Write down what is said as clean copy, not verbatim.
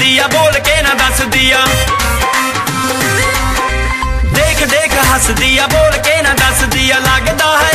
दिया, बोल के ना दस दिया। देख देख हस दिया, बोल के ना दस दिया। लगदा है